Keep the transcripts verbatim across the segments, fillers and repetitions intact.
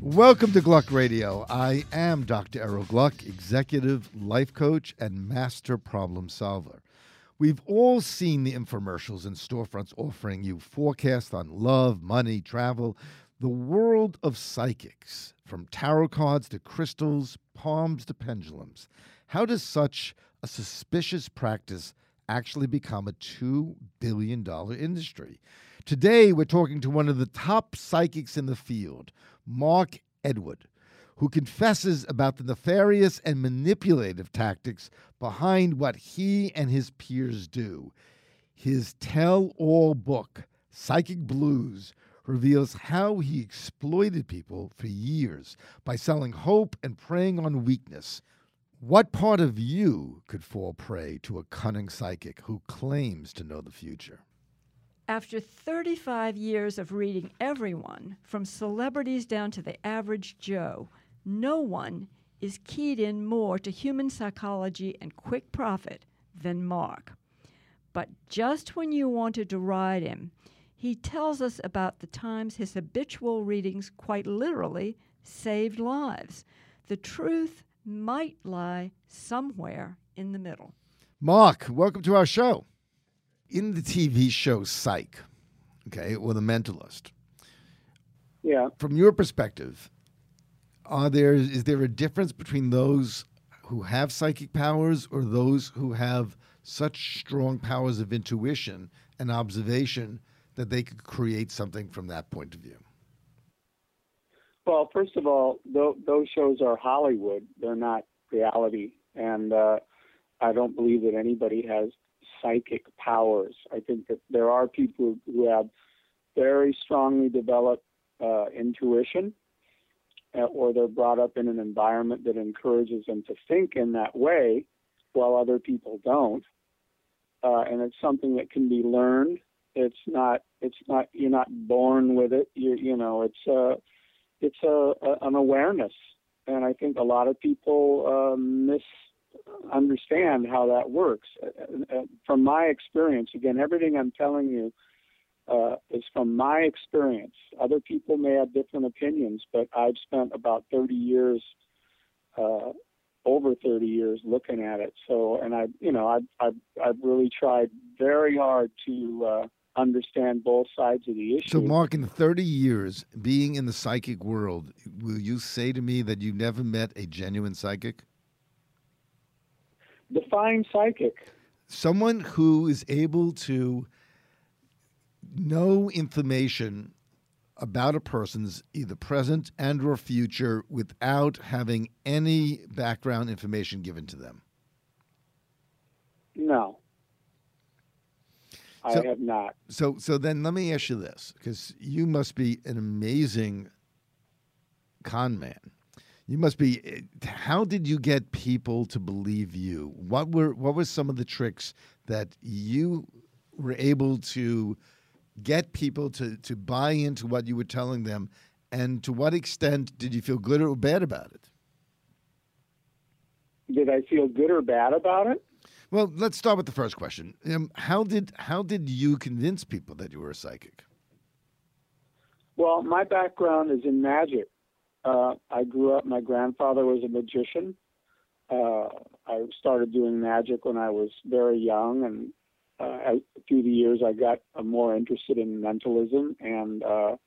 Welcome to Gluck Radio. I am Doctor Errol Gluck, executive life coach and master problem solver. We've all seen the infomercials and storefronts offering you forecasts on love, money, travel, the world of psychics, from tarot cards to crystals, palms to pendulums. How does such a suspicious practice actually become a two billion dollars industry? Today, we're talking to one of the top psychics in the field, Mark Edward, who confesses about the nefarious and manipulative tactics behind what he and his peers do. His tell-all book, Psychic Blues, reveals how he exploited people for years by selling hope and preying on weakness. What part of you could fall prey to a cunning psychic who claims to know the future? After thirty-five years of reading everyone, from celebrities down to the average Joe, no one is keyed in more to human psychology and quick profit than Mark. But just when you want to deride him, he tells us about the times his habitual readings quite literally saved lives. The truth might lie somewhere in the middle. Mark, welcome to our show. In the T V show Psych, okay, or The Mentalist, yeah. From your perspective, are there is there a difference between those who have psychic powers or those who have such strong powers of intuition and observation that they could create something from that point of view? Well, first of all, th- those shows are Hollywood. They're not reality. And uh, I don't believe that anybody has psychic powers. I think that there are people who have very strongly developed uh, intuition, uh, or they're brought up in an environment that encourages them to think in that way, while other people don't. Uh, and it's something that can be learned. It's not. It's not. You're not born with it. You. You know. It's a. It's a, a an awareness, and I think a lot of people uh, miss. understand how that works. Uh, from my experience, again, everything I'm telling you uh, is from my experience. Other people may have different opinions, but I've spent about thirty years, uh, over thirty years looking at it. So, and I, you know, I've, I've, I've really tried very hard to uh, understand both sides of the issue. So, Mark, in thirty years being in the psychic world, will you say to me that you never met a genuine psychic? Define psychic. Someone who is able to know information about a person's either present and or future without having any background information given to them. No, so, I have not. So, so then let me ask you this, because you must be an amazing con man. You must be. How did you get people to believe you? What were what were some of the tricks that you were able to get people to, to buy into what you were telling them? And to what extent did you feel good or bad about it? Did I feel good or bad about it? Well, let's start with the first question. Um, how did how did you convince people that you were a psychic? Well, my background is in magic. Uh, I grew up, my grandfather was a magician. Uh, I started doing magic when I was very young, and uh, I, through the years I got uh, more interested in mentalism and uh,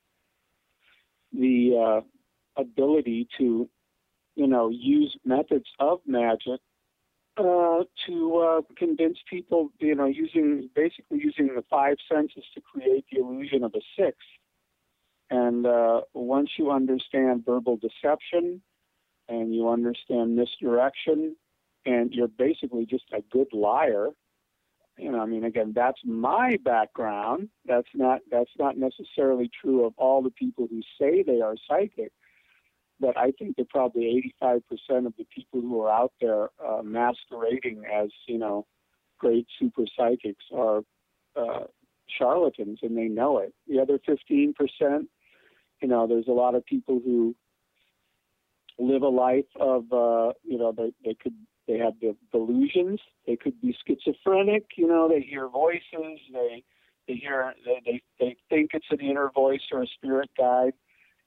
the uh, ability to, you know, use methods of magic uh, to uh, convince people, you know, using basically using the five senses to create the illusion of a sixth. And uh, once you understand verbal deception and you understand misdirection and you're basically just a good liar, you know, I mean, again, that's my background. That's not that's not necessarily true of all the people who say they are psychic. But I think that probably eighty-five percent of the people who are out there uh, masquerading as, you know, great super psychics are uh, charlatans, and they know it. The other fifteen percent, you know, there's a lot of people who live a life of, uh, you know, they, they could, they have the delusions. They could be schizophrenic. You know, they hear voices. They, they hear, they, they, they think it's an inner voice or a spirit guide,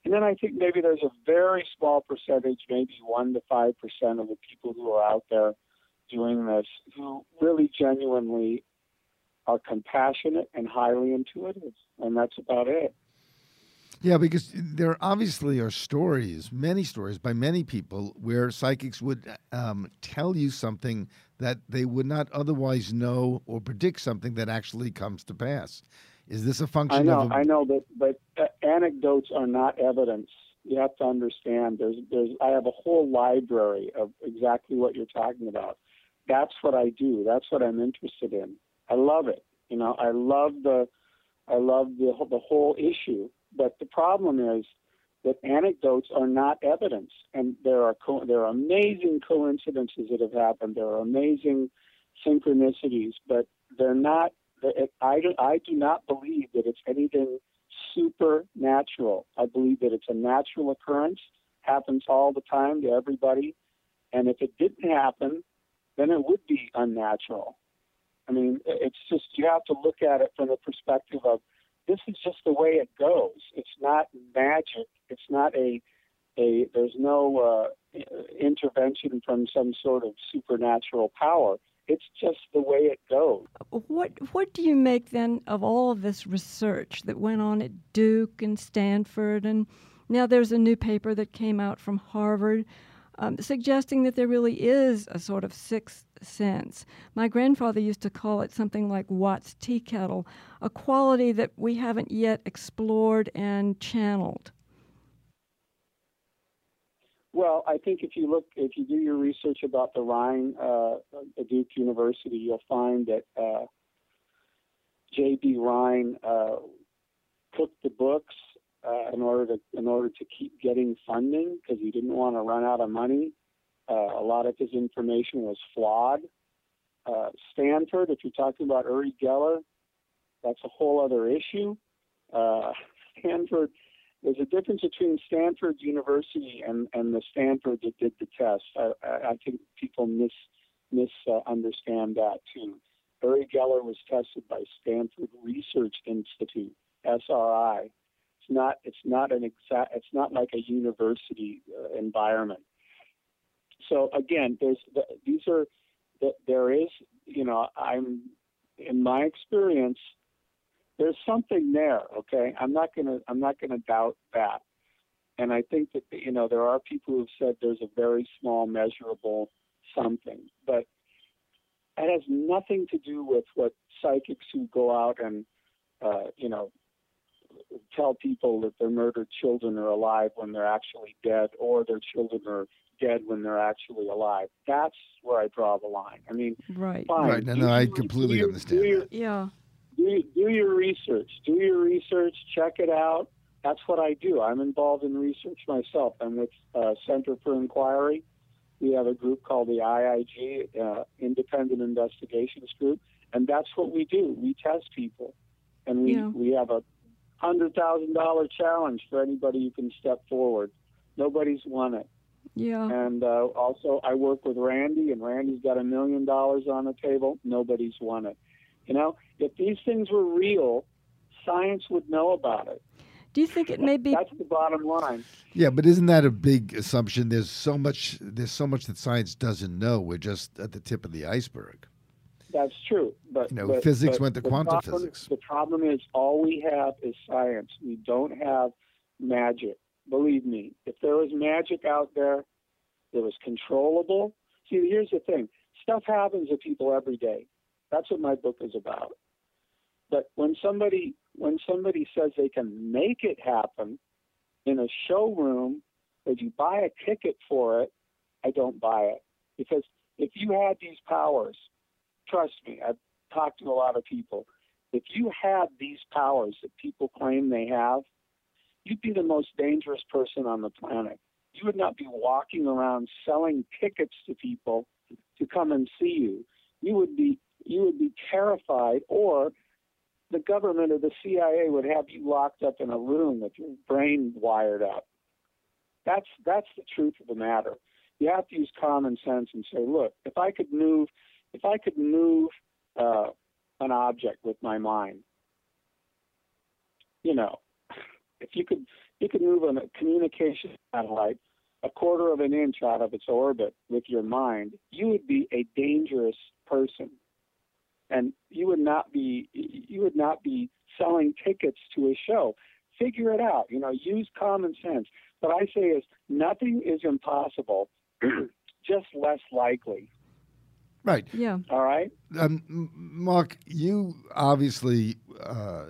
And then I think maybe there's a very small percentage, maybe one to five percent of the people who are out there doing this who really genuinely are compassionate and highly intuitive, and that's about it. Yeah, because there obviously are stories, many stories by many people where psychics would um, tell you something that they would not otherwise know or predict something that actually comes to pass. Is this a function I know, of? A... I know, but but uh, anecdotes are not evidence. You have to understand. There's there's I have a whole library of exactly what you're talking about. That's what I do. That's what I'm interested in. I love it. You know, I love the I love the the whole issue. But the problem is that anecdotes are not evidence, and there are co- there are amazing coincidences that have happened. There are amazing synchronicities, but they're not. I do, I do not believe that it's anything supernatural. I believe that it's a natural occurrence, happens all the time to everybody, and if it didn't happen, then it would be unnatural. I mean, it's just, you have to look at it from the perspective of, this is just the way it goes. It's not magic. It's not a, a there's no uh, intervention from some sort of supernatural power. It's just the way it goes. What what do you make then of all of this research that went on at Duke and Stanford, and now there's a new paper that came out from Harvard um, suggesting that there really is a sort of sixth sense? My grandfather used to call it something like Watt's tea kettle, a quality that we haven't yet explored and channeled. Well, I think if you look, if you do your research about the Rhine, uh, at Duke University, you'll find that uh, J B. Rhine uh, cooked the books uh, in order to in order to keep getting funding because he didn't want to run out of money. Uh, a lot of his information was flawed. Uh, Stanford, if you're talking about Uri Geller, that's a whole other issue. Uh, Stanford. There's a difference between Stanford University and, and the Stanford that did the test. I, I think people mis misunderstand uh, that too. Uri Geller was tested by Stanford Research Institute, S R I. It's not. It's not an exact. It's not like a university uh, environment. So again, there's these are there is. You know, I'm in my experience. There's something there, okay? I'm not gonna I'm not gonna doubt that. And I think that, you know, there are people who've said there's a very small measurable something, but it has nothing to do with what psychics who go out and uh, you know, tell people that their murdered children are alive when they're actually dead, or their children are dead when they're actually alive. That's where I draw the line. I mean, right, fine. Right. No, no, I completely you, understand you, that. Yeah. Do, do your research. Do your research. Check it out. That's what I do. I'm involved in research myself. I'm with uh, Center for Inquiry. We have a group called the I I G, uh, Independent Investigations Group, and that's what we do. We test people, and we, Yeah. we have a one hundred thousand dollars challenge for anybody who can step forward. Nobody's won it. Yeah. And uh, also, I work with Randy, and Randy's got a million dollars on the table. Nobody's won it. You know, if these things were real, science would know about it. Do you think it may be? That's the bottom line. Yeah, but isn't that a big assumption? There's so much. There's so much that science doesn't know. We're just at the tip of the iceberg. That's true, but You know, but, physics but went to the quantum problem, physics. The problem is all we have is science. We don't have magic. Believe me, if there was magic out there, it was controllable. See, here's the thing: stuff happens to people every day. That's what my book is about. But when somebody when somebody says they can make it happen in a showroom, or you buy a ticket for it, I don't buy it. Because if you had these powers, trust me, I've talked to a lot of people. If you had these powers that people claim they have, you'd be the most dangerous person on the planet. You would not be walking around selling tickets to people to come and see you. You would be you would be terrified, or the government or the C I A would have you locked up in a room with your brain wired up. That's that's the truth of the matter. You have to use common sense and say, look, if I could move, if I could move uh, an object with my mind, you know, If you could, you could move a communication satellite a quarter of an inch out of its orbit with your mind, you would be a dangerous person, and you would not be you would not be selling tickets to a show. Figure it out. You know, use common sense. What I say is nothing is impossible, just less likely. Right. Yeah. All right. Um, Mark, you obviously uh,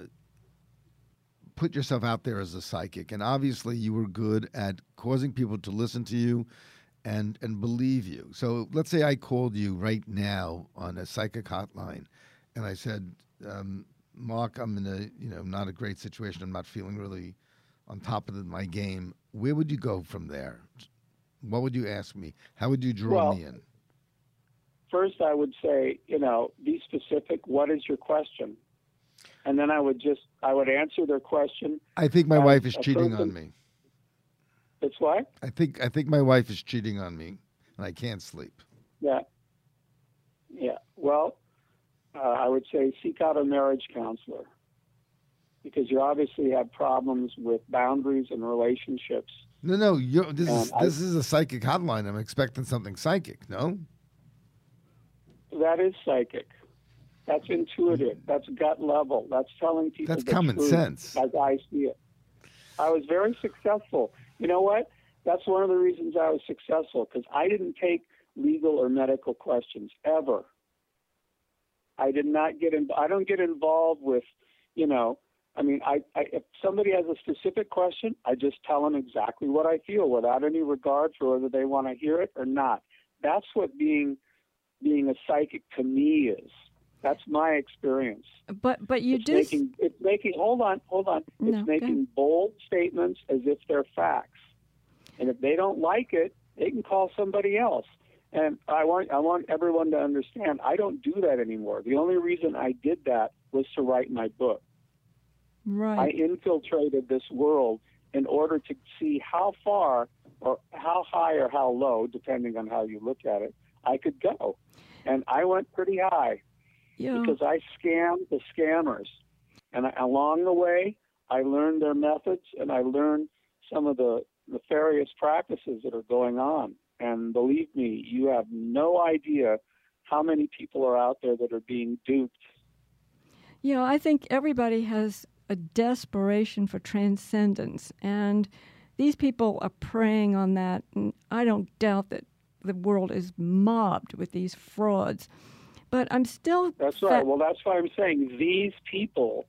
put yourself out there as a psychic, and obviously you were good at causing people to listen to you and and believe you. So let's say I called you right now on a psychic hotline, and I said, um, Mark, I'm in a you know not a great situation. I'm not feeling really on top of the, my game. Where would you go from there? What would you ask me? How would you draw well, me in? First, I would say, you know, be specific. What is your question? And then I would just, I would answer their question. I think my as wife is a cheating person- on me. It's what? I think I think my wife is cheating on me, and I can't sleep. Yeah. Yeah. Well, uh, I would say seek out a marriage counselor, because you obviously have problems with boundaries and relationships. No, no, you're, this is Um, I- this is a psychic hotline. I'm expecting something psychic. No, That is psychic. That's intuitive. That's gut level. That's telling people That's the common truth sense. as I see it. I was very successful. You know what? That's one of the reasons I was successful, because I didn't take legal or medical questions ever. I did not get in. I don't get involved with, you know. I mean, I, I if somebody has a specific question, I just tell them exactly what I feel without any regard for whether they want to hear it or not. That's what being being a psychic to me is. That's my experience. But but you it's do. making, it's making. Hold on, hold on. No, it's go making ahead. bold statements as if they're facts, and if they don't like it, they can call somebody else. And I want I want everyone to understand, I don't do that anymore. The only reason I did that was to write my book. I Right. infiltrated this world in order to see how far or how high or how low, depending on how you look at it, I could go. And I went pretty high Yeah. because I scammed the scammers. And I, along the way, I learned their methods, and I learned some of the nefarious practices that are going on. And believe me, you have no idea how many people are out there that are being duped. You know, I think everybody has a desperation for transcendence, and these people are preying on that. And I don't doubt that the world is mobbed with these frauds. But I'm still. That's fa- right. Well, that's why I'm saying these people,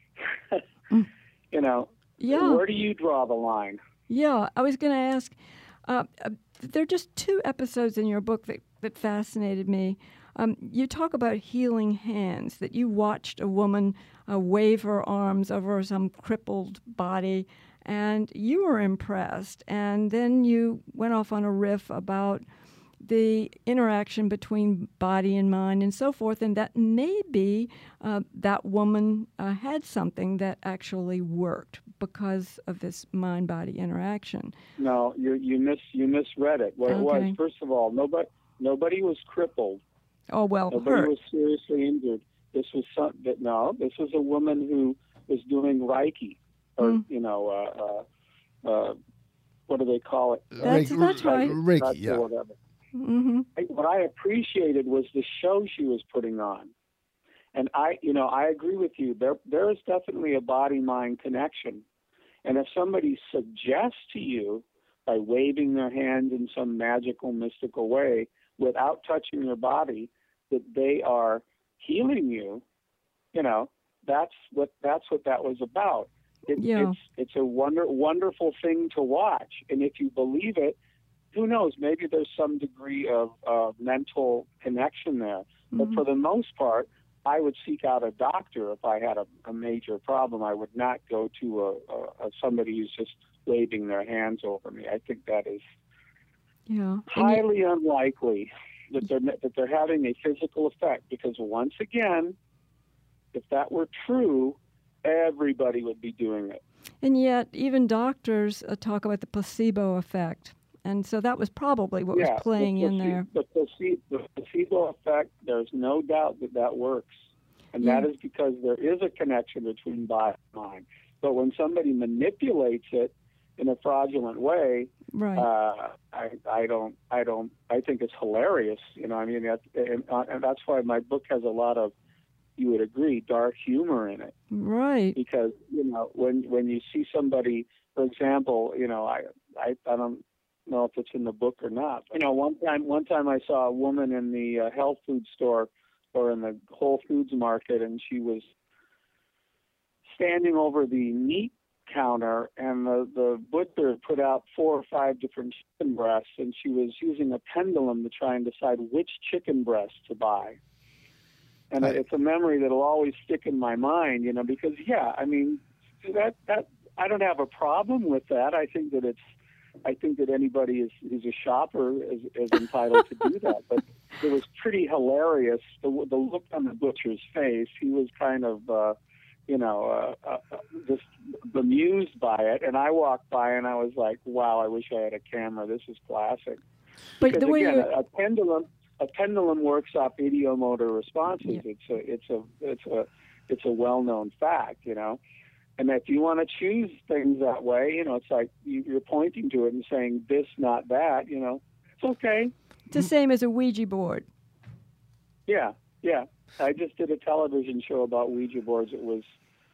you know, Yeah. where do you draw the line? Yeah, I was going to ask. Uh, uh, there are just two episodes in your book that, that fascinated me. Um, you talk about healing hands, that you watched a woman uh, wave her arms over some crippled body, and you were impressed. And then you went off on a riff about the interaction between body and mind and so forth, and that maybe uh, that woman uh, had something that actually worked because of this mind-body interaction. No, you you mis you misread it. What it was, Okay. first of all, nobody nobody was crippled. Oh, well, Nobody hurt. was seriously injured. This was some that no. This was a woman who was doing Reiki, or Mm. you know, uh, uh, uh, what do they call it? That's- Reiki, that's right. Reiki, That's yeah. or whatever. Mm-hmm. I, what I appreciated was the show she was putting on, and I, you know, I agree with you. There, there is definitely a body-mind connection, and if somebody suggests to you by waving their hand in some magical, mystical way without touching your body that they are healing you, you know, that's what that's what that was about. It, Yeah. It's it's a wonder wonderful thing to watch, and if you believe it, who knows? Maybe there's some degree of uh, mental connection there. But Mhm. for the most part, I would seek out a doctor if I had a, a major problem. I would not go to a, a, a somebody who's just waving their hands over me. I think that is Yeah. And you- highly unlikely that they're that they're having a physical effect. Because once again, if that were true, everybody would be doing it. And yet, even doctors uh, talk about the placebo effect. And so that was probably what yeah, was playing the in place- there. The placebo, the placebo effect. There's no doubt that that works. And that is because there is a connection between body and mind. But when somebody manipulates it in a fraudulent way, right. uh, I, I don't, I don't, I think it's hilarious. You know, I mean, that, and, and that's why my book has a lot of, you would agree, dark humor in it. Right. Because, you know, when when you see somebody, for example, you know, I, I, I don't know if it's in the book or not. You know, one time, one time I saw a woman in the uh, health food store or in the Whole Foods market, and she was standing over the meat counter, and the, the butcher put out four or five different chicken breasts, and she was using a pendulum to try and decide which chicken breast to buy. And it's a memory that'll always stick in my mind, you know, because, yeah, I mean, that, that I don't have a problem with that. I think that it's, I think that anybody is, who's a shopper is, is entitled to do that. But it was pretty hilarious, the, the look on the butcher's face. He was kind of, uh, you know, uh, uh, just bemused by it. And I walked by and I was like, wow, I wish I had a camera. This is classic. But because, the way again, you... a, a pendulum, a pendulum works off ideomotor responses. Yeah. It's a, it's a, it's a, it's a well-known fact, you know. And if you want to choose things that way, you know, it's like you're pointing to it and saying this, not that, you know, it's okay. It's the same as a Ouija board. Yeah, yeah. I just did a television show about Ouija boards. It was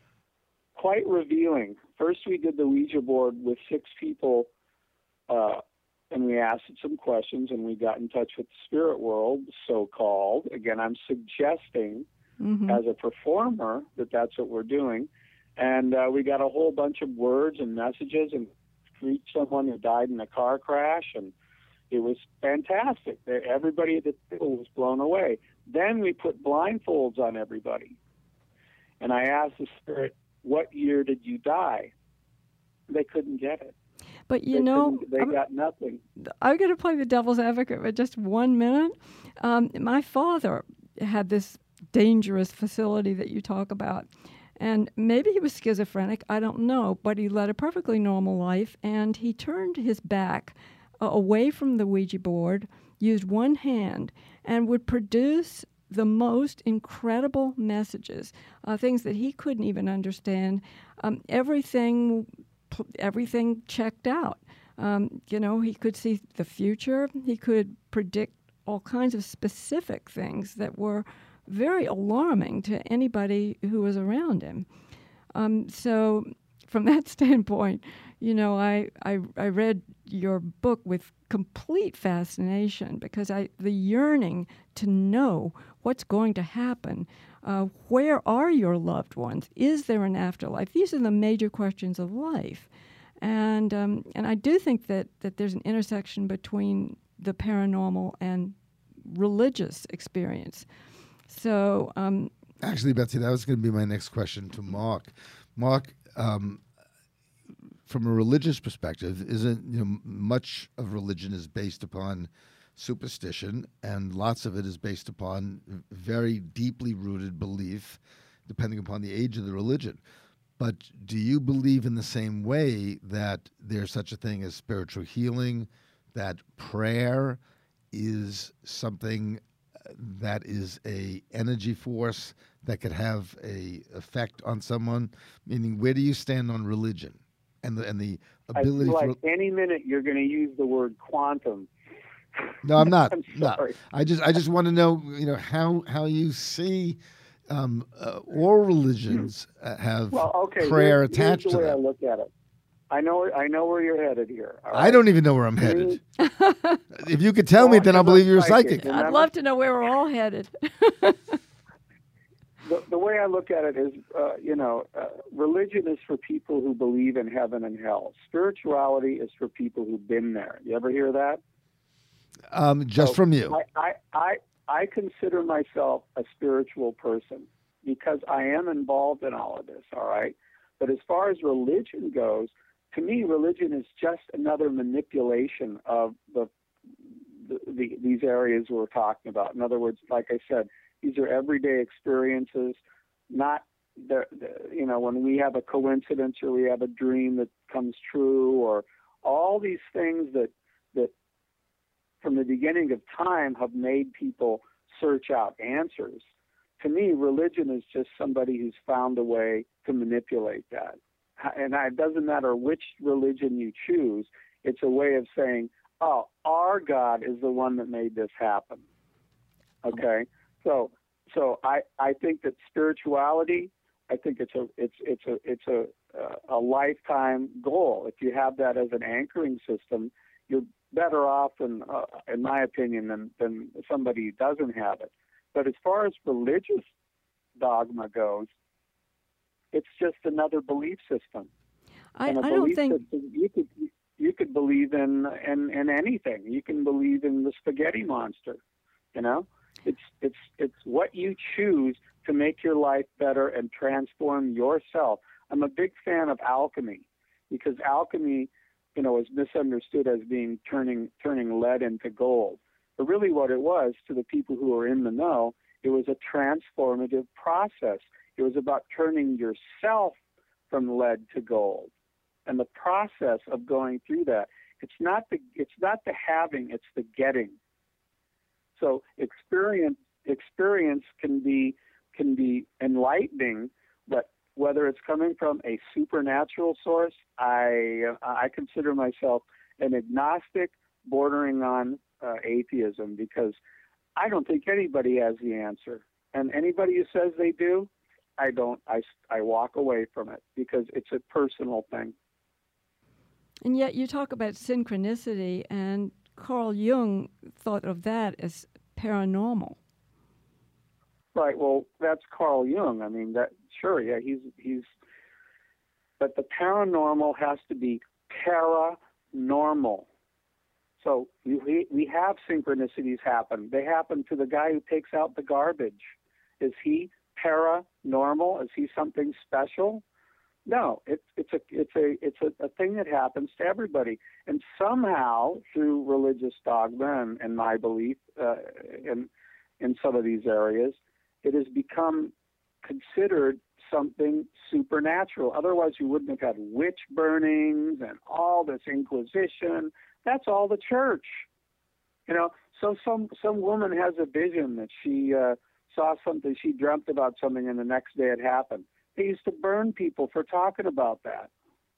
quite revealing. First, we did the Ouija board with six people, uh, and we asked it some questions, and we got in touch with the spirit world, so-called. Again, I'm suggesting mm-hmm. as a performer that that's what we're doing. And uh, we got a whole bunch of words and messages and reached someone who died in a car crash, and it was fantastic. Everybody at the table was blown away. Then we put blindfolds on everybody. And I asked the spirit, what year did you die? They couldn't get it. But, you they know... They I'm, got nothing. I'm going to play the devil's advocate for just one minute. Um, my father had this dangerous facility that you talk about. And maybe he was schizophrenic, I don't know, but he led a perfectly normal life, and he turned his back uh, away from the Ouija board, used one hand, and would produce the most incredible messages, uh, things that he couldn't even understand. Um, everything, everything checked out. Um, you know, he could see the future. He could predict all kinds of specific things that were very alarming to anybody who was around him. Um, so from that standpoint, you know, I, I I read your book with complete fascination because I the yearning to know what's going to happen. Uh, where are your loved ones? Is there an afterlife? These are the major questions of life. And um, and I do think that, that there's an intersection between the paranormal and religious experience. So, um, actually, Betsy, that was going to be my next question to Mark. Mark, um, from a religious perspective, isn't you know much of religion is based upon superstition, and lots of it is based upon very deeply rooted belief, depending upon the age of the religion. But do you believe in the same way that there's such a thing as spiritual healing, that prayer is something that is a energy force that could have a effect on someone? Meaning, where do you stand on religion and the and the ability? I feel like for... any minute you're going to use the word quantum. No, I'm not. I'm no, sorry. I just I just want to know, you know, how how you see um, uh, all religions uh, have well, okay, prayer here's, attached here's the to way them. I look at it. I know I know where you're headed here. All right? I don't even know where I'm headed. If you could tell well, me, then I'll believe you're a psychic. Remember? I'd love to know where we're all headed. the, the way I look at it is, uh, you know, uh, religion is for people who believe in heaven and hell. Spirituality is for people who've been there. You ever hear that? Um, just so from you. I, I, I, I consider myself a spiritual person because I am involved in all of this, all right? But as far as religion goes, to me, religion is just another manipulation of the, the, the these areas we're talking about. In other words, like I said, these are everyday experiences, not the, the you know when we have a coincidence or we have a dream that comes true, or all these things that that from the beginning of time have made people search out answers. to me, religion is just somebody who's found a way to manipulate that. And it doesn't matter which religion you choose, it's a way of saying, oh, our God is the one that made this happen. Okay? So so I, I think that spirituality, I think it's a it's it's a it's a a lifetime goal. If you have that as an anchoring system, you're better off, than, uh, in my opinion, than, than somebody who doesn't have it. But as far as religious dogma goes, it's just another belief system. I, and a I belief don't think system, you could you could believe in, in in anything. You can believe in the spaghetti monster. You know, it's it's it's what you choose to make your life better and transform yourself. I'm a big fan of alchemy, because alchemy, you know, is misunderstood as being turning turning lead into gold. But really what it was, to the people who are in the know, it was a transformative process. It was about turning yourself from lead to gold. And the process of going through that, it's not the it's not the having, it's the getting. So experience experience can be can be enlightening, but whether it's coming from a supernatural source, I I consider myself an agnostic, bordering on uh, atheism, because I don't think anybody has the answer. And anybody who says they do, I don't. I, I walk away from it, because it's a personal thing. And yet you talk about synchronicity, and Carl Jung thought of that as paranormal. Right. Well, that's Carl Jung. I mean, that sure, yeah, he's he's. But the paranormal has to be paranormal. So we we have synchronicities happen. They happen to the guy who takes out the garbage. Is he paranormal? Is he something special? No, it's it's a it's a it's a, a thing that happens to everybody. And somehow, through religious dogma and, and my belief uh, in in some of these areas, it has become considered something supernatural. Otherwise, you wouldn't have had witch burnings and all this Inquisition. That's all the church. You know, so some some woman has a vision that she uh, saw something, she dreamt about something, and the next day it happened. They used to burn people for talking about that.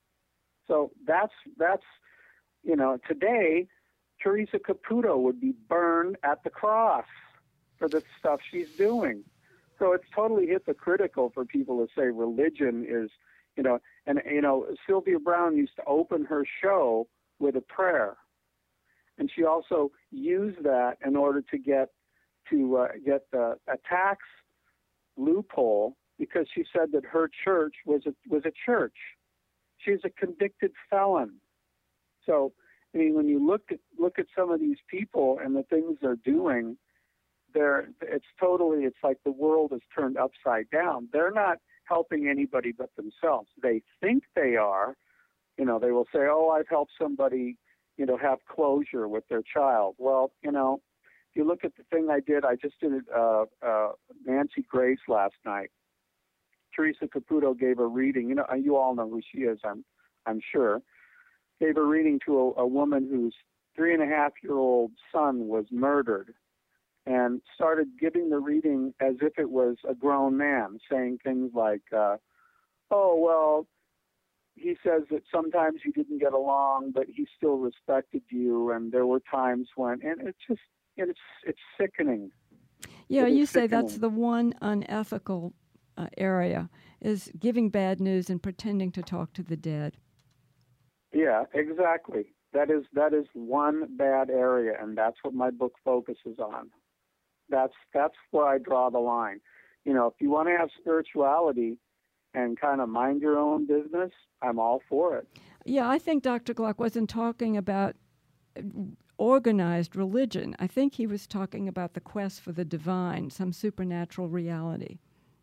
So that's, that's you know, today, Teresa Caputo would be burned at the cross for the stuff she's doing. So it's totally hypocritical for people to say religion is, you know, and, you know, Sylvia Browne used to open her show with a prayer. And she also used that in order to get to uh, get uh, a tax loophole, because she said that her church was a, was a church. She's a convicted felon. So, I mean, when you look at look at some of these people and the things they're doing, they're it's totally it's like the world is turned upside down. They're not helping anybody but themselves. They think they are. You know, they will say, "Oh, I've helped somebody, you know, have closure with their child." Well, you know, if you look at the thing I did, I just did uh, uh, Nancy Grace last night. Teresa Caputo gave a reading. You know, you all know who she is, I'm, I'm sure. Gave a reading to a, a woman whose three and a half year old son was murdered, and started giving the reading as if it was a grown man, saying things like, uh, "Oh, well, he says that sometimes you didn't get along, but he still respected you, and there were times when," and it's just, it's it's sickening. Yeah, it you say sickening. That's the one unethical uh, area, is giving bad news and pretending to talk to the dead. Yeah, exactly. That is that is one bad area, and that's what my book focuses on. That's that's where I draw the line. You know, if you want to have spirituality and kind of mind your own business, I'm all for it. Yeah, I think Doctor Gluck wasn't talking about organized religion. I think he was talking about the quest for the divine, some supernatural reality.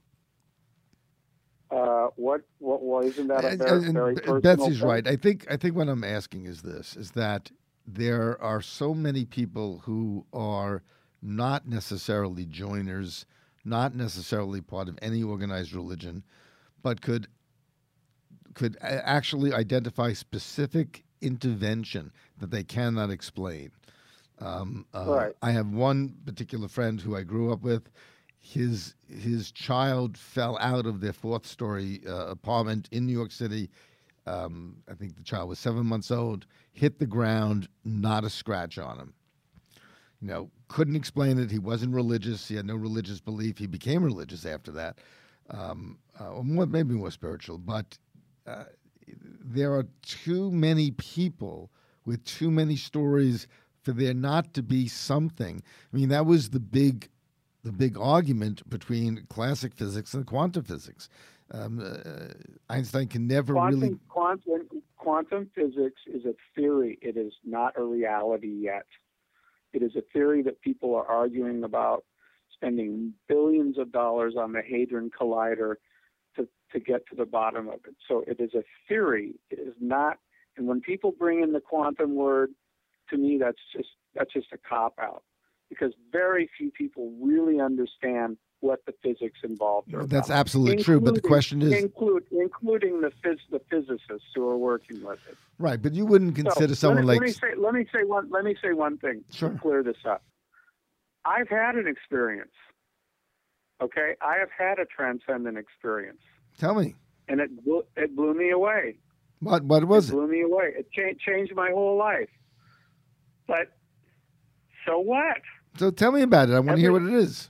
Uh, what, what, well, isn't that a And- very, and very B- personal Betsy's thing? right. I think I think what I'm asking is this: is that there are so many people who are not necessarily joiners, not necessarily part of any organized religion, but could could a- actually identify specific intervention that they cannot explain. Um, uh, Right. I have one particular friend who I grew up with. his his child fell out of their fourth story uh, apartment in New York City. Um, I think the child was seven months old, hit the ground, not a scratch on him. You know, couldn't explain it. He wasn't religious. He had no religious belief. He became religious after that, um, uh, or more, maybe more spiritual. But uh, there are too many people with too many stories for there not to be something. I mean, that was the big, the big argument between classic physics and quantum physics. Um, uh, Einstein can never quantum, really. Quantum, quantum physics is a theory. It is not a reality yet. It is a theory that people are arguing about, spending billions of dollars on the Hadron Collider to, to get to the bottom of it. So it is a theory. It is not. And when people bring in the quantum word, to me, that's just that's just a cop-out, because very few people really understand what the physics involved are. That's about. absolutely including, true, but the question is, include, including the phys, the physicists who are working with it. Right, but you wouldn't consider so, someone let me, like. Let me say. Let me say one. Let me say one thing Sure. to clear this up. I've had an experience. Okay, I have had a transcendent experience. Tell me. And it blew, it blew me away. What what was it? It blew me away. It cha- changed my whole life. But so what? So tell me about it. I want to hear what it is.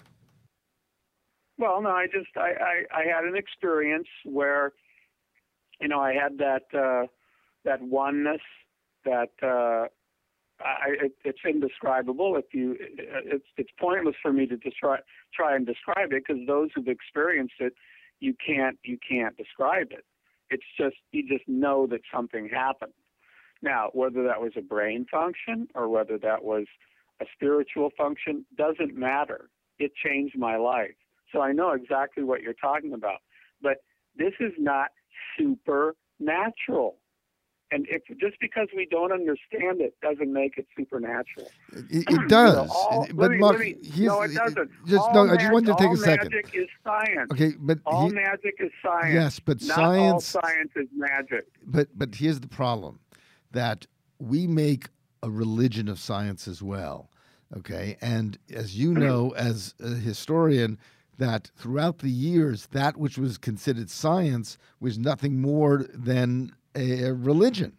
Well, no, I just I, I, I had an experience where, you know, I had that uh, that oneness that uh, I, it, it's indescribable. If you, it's it's pointless for me to try try and describe it, because those who've experienced it, you can't you can't describe it. It's just you just know that something happened. Now, whether that was a brain function or whether that was a spiritual function doesn't matter. It changed my life. So I know exactly what you're talking about. But this is not supernatural. And if just because we don't understand it doesn't make it supernatural. It, it does. You know, all, but me, Mark, me, here's, no, it doesn't. Just all no. mag- I just wanted to take a second. All magic is science. Okay, but all he, magic is science. Yes, but not science. all science is magic. But but here's the problem, that we make a religion of science as well. Okay, and as you know, as a historian, that throughout the years, that which was considered science was nothing more than a religion.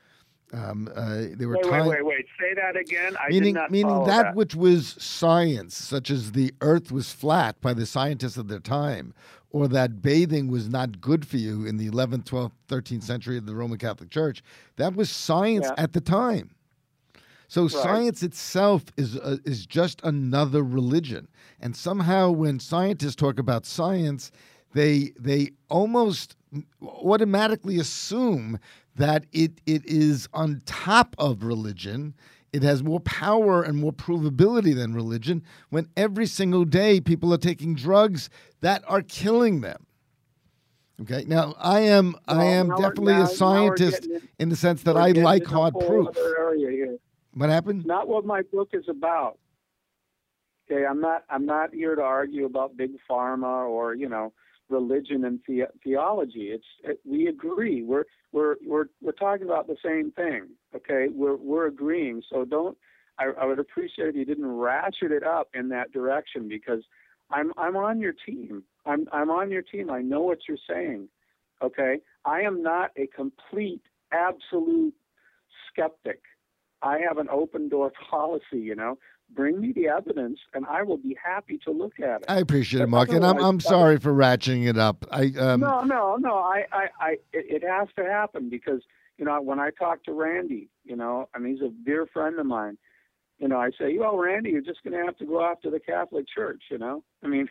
Um, uh, there were wait, times, wait, wait, wait. Say that again. I meaning, did not meaning follow that, that which was science, such as the Earth was flat by the scientists of their time, or that bathing was not good for you in the eleventh, twelfth, thirteenth century of the Roman Catholic Church, that was science Yeah. at the time. So Right. science itself is uh, is just another religion, and somehow when scientists talk about science, they they almost automatically assume that it it is on top of religion. It has more power and more provability than religion, when every single day people are taking drugs that are killing them. Okay, now I am Well, I am now we're- definitely now- a now we're scientist getting in- in the sense that we're I getting like into a hard whole proof. other area here. What happened? Not what my book is about. Okay, I'm not. I'm not here to argue about big pharma or you know religion and the- theology. It's it, we agree. We're we're we're we're talking about the same thing. Okay, we're we're agreeing. So don't. I, I would appreciate if you didn't ratchet it up in that direction, because I'm I'm on your team. I'm I'm on your team. I know what you're saying. Okay, I am not a complete, absolute skeptic. I have an open door policy, you know. Bring me the evidence, and I will be happy to look at it. I appreciate it, But Mark, and I'm otherwise- I'm sorry for ratcheting it up. I um, no, no, no. I, I, I it, it has to happen, because you know when I talk to Randy, you know, I mean he's a dear friend of mine. You know, I say, well, Randy, you're just going to have to go after the Catholic Church. You know, I mean,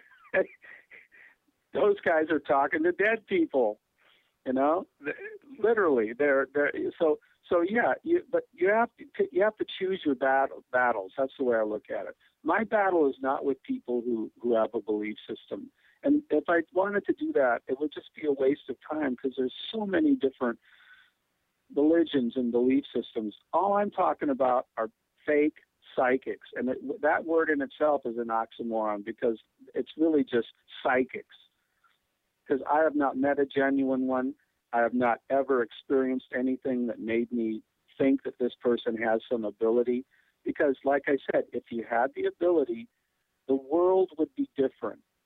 those guys are talking to dead people. You know, literally, they're they're so. So yeah, you, but you have to you have to choose your battle, battles. That's the way I look at it. My battle is not with people who, who have a belief system. And if I wanted to do that, it would just be a waste of time, because there's so many different religions and belief systems. All I'm talking about are fake psychics, and it, that word in itself is an oxymoron, because it's really just psychics. Because I have not met a genuine one. I have not ever experienced anything that made me think that this person has some ability. Because, like I said, if you had the ability, the world would be different.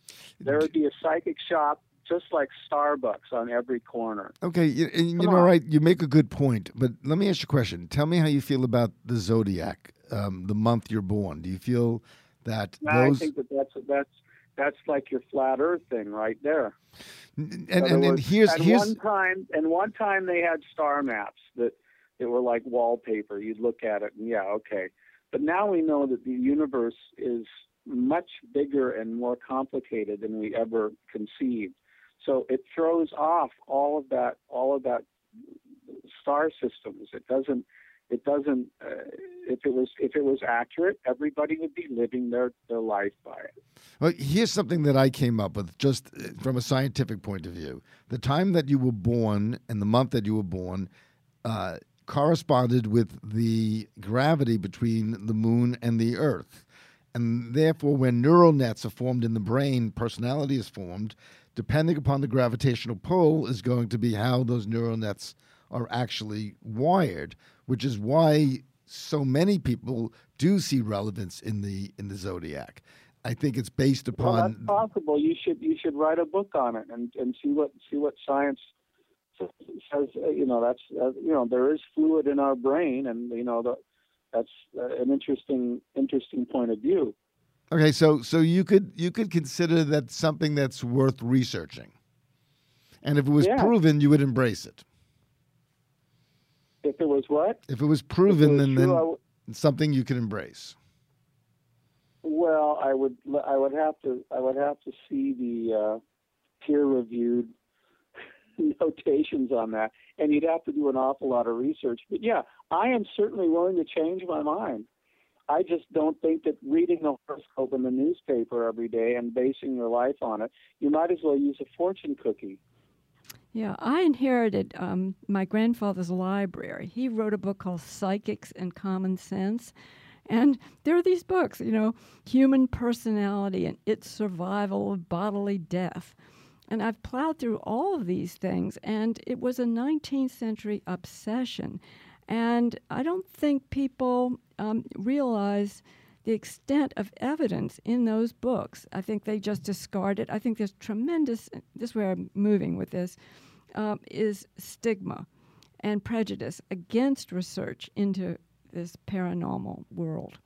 There would be a psychic shop just like Starbucks on every corner. Okay, you, and you Come know, on. right? You make a good point, but let me ask you a question. Tell me how you feel about the zodiac, um, the month you're born. Do you feel that I those? think that that's that's that's like your flat Earth thing right there. And In and, other and words, here's at here's one time, and one time they had star maps that that were like wallpaper. You'd look at it, and yeah, okay. But now we know that the universe is much bigger and more complicated than we ever conceived. So it throws off all of that, all of that star systems. It doesn't. It doesn't. Uh, if it was, if it was accurate, everybody would be living their, their life by it. Well, here's something that I came up with just uh, from a scientific point of view. The time that you were born and the month that you were born uh, corresponded with the gravity between the moon and the Earth. And therefore, when neural nets are formed in the brain, personality is formed. Depending upon the gravitational pull is going to be how those neural nets are actually wired, which is why so many people do see relevance in the in the zodiac. I think it's based Well, upon. that's possible. You should you should write a book on it and, and see what see what science says. You know, that's uh, you know there is fluid in our brain, and you know the, that's uh, an interesting interesting point of view. Okay, so so you could you could consider that something that's worth researching, and if it was Yeah. proven, you would embrace it. If it was what? If it was If it proven, was then true, I then w- it's something you could embrace. well, I would I would have to I would have to see the uh, peer reviewed notations on that, and you'd have to do an awful lot of research. But yeah, I am certainly willing to change my mind. I just don't think that reading the horoscope in the newspaper every day and basing your life on it, you might as well use a fortune cookie. Yeah, I inherited um, my grandfather's library. He wrote a book called Psychics and Common Sense. And there are these books, you know, Human Personality and Its Survival of Bodily Death. And I've plowed through all of these things, and it was a nineteenth century obsession. And I don't think people um, realize the extent of evidence in those books. I think they just discard it. I think there's tremendous, this is where I'm moving with this, uh, is stigma and prejudice against research into this paranormal world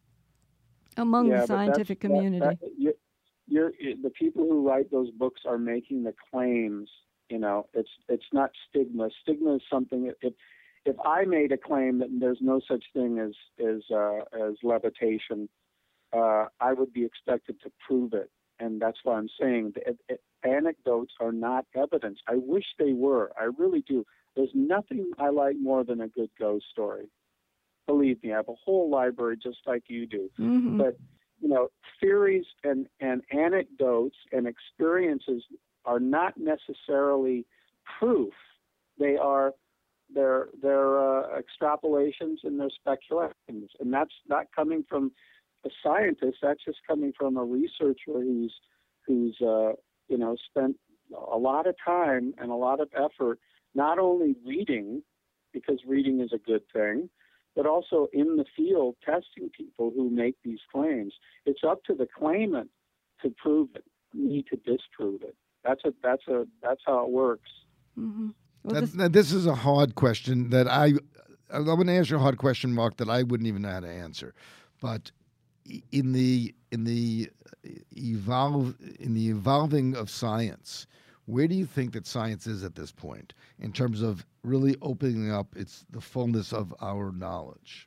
among Yeah, the but that's- scientific that- community. that- you're, you're, the people who write those books are making the claims. You know, it's it's not stigma. Stigma is something. If if I made a claim that there's no such thing as as uh, as levitation, uh, I would be expected to prove it, and that's why I'm saying that it, anecdotes are not evidence. I wish they were. I really do. There's nothing I like more than a good ghost story. Believe me, I have a whole library just like you do. Mm-hmm. But you know, theories and, and anecdotes and experiences are not necessarily proof. They are they're they're uh, extrapolations and they're speculations, and that's not coming from a scientist. That's just coming from a researcher who's who's uh, you know spent a lot of time and a lot of effort, not only reading, because reading is a good thing, but also in the field testing people who make these claims. It's up to the claimant to prove it, me to disprove it. That's a that's a that's how it works. Mm-hmm. Well, That, this, that- this is a hard question that I, I'm going to answer a hard question, Mark, that I wouldn't even know how to answer. But i- in the in the evolve in the evolving of science, where do you think that science is at this point in terms of really opening up its the fullness of our knowledge?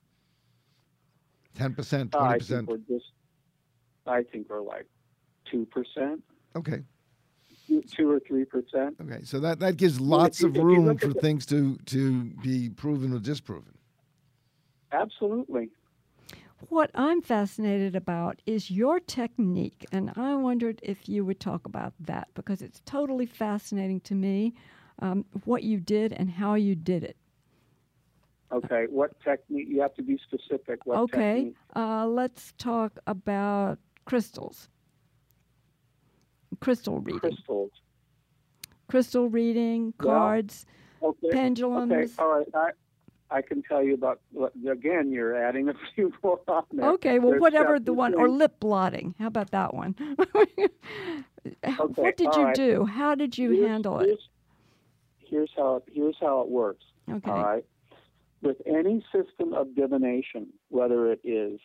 Ten percent, Uh, twenty I percent. think we're just. I think we're like two percent, Okay, two or three percent. okay. So that that gives Well, lots if you- of if you room look for at the- things to to be proven or disproven. Absolutely. what I'm fascinated about is your technique, and I wondered if you would talk about that because it's totally fascinating to me um, what you did and how you did it. Okay. What technique? You have to be specific. What okay, technique? uh, let's talk about crystals. Crystal reading. Crystals. Crystal reading, Yeah. cards, Okay. pendulums. Okay. All right. I, I can tell you about, again, you're adding a few more on there. Okay, well, There's whatever the chapter one, or three. lip blotting. How about that one? Okay, what did all you right. do? How did you here's, handle it? Here's, here's how here's how it works. Okay. All right. With any system of divination, whether it is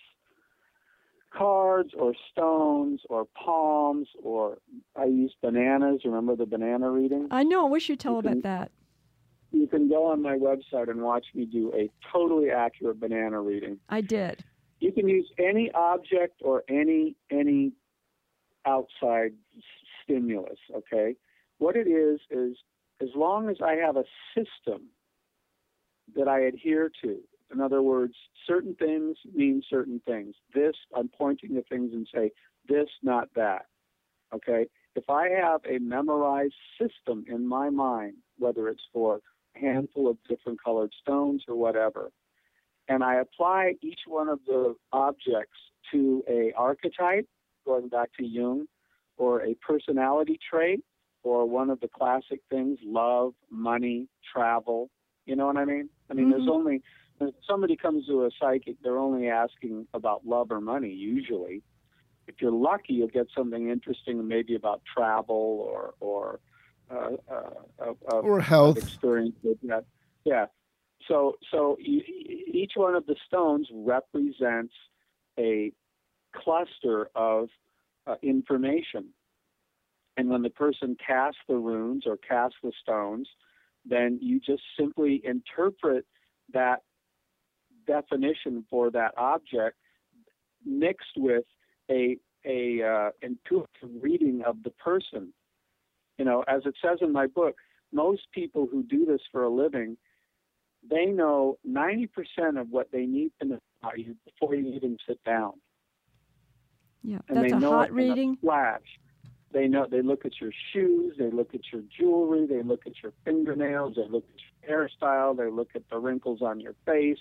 cards or stones or palms or I use bananas. Remember the banana reading? I know. I wish you'd tell You about can- that. You can go on my website and watch me do a totally accurate banana reading. I did. You can use any object or any any outside s- stimulus, okay? What it is is as long as I have a system that I adhere to. In other words, certain things mean certain things. This, I'm pointing to things and say, this, not that. Okay? If I have a memorized system in my mind, whether it's for a handful of different colored stones or whatever, and I apply each one of the objects to a archetype, going back to Jung, or a personality trait, or one of the classic things, love, money, travel, you know what I mean? I mean, Mhm. there's only, if somebody comes to a psychic, they're only asking about love or money, usually. If you're lucky, you'll get something interesting, maybe about travel or, or, uh, uh, of, of, Or health. of experience with that. Yeah. So, so e- each one of the stones represents a cluster of uh, information. And when the person casts the runes or casts the stones, then you just simply interpret that definition for that object mixed with a a uh, intuitive reading of the person. You know, as it says in my book, most people who do this for a living, they know ninety percent of what they need to know about you before you even sit down. Yeah, And that's they a know hot it in reading. a flash. They know. They look at your shoes. They look at your jewelry. They look at your fingernails. They look at your hairstyle. They look at the wrinkles on your face.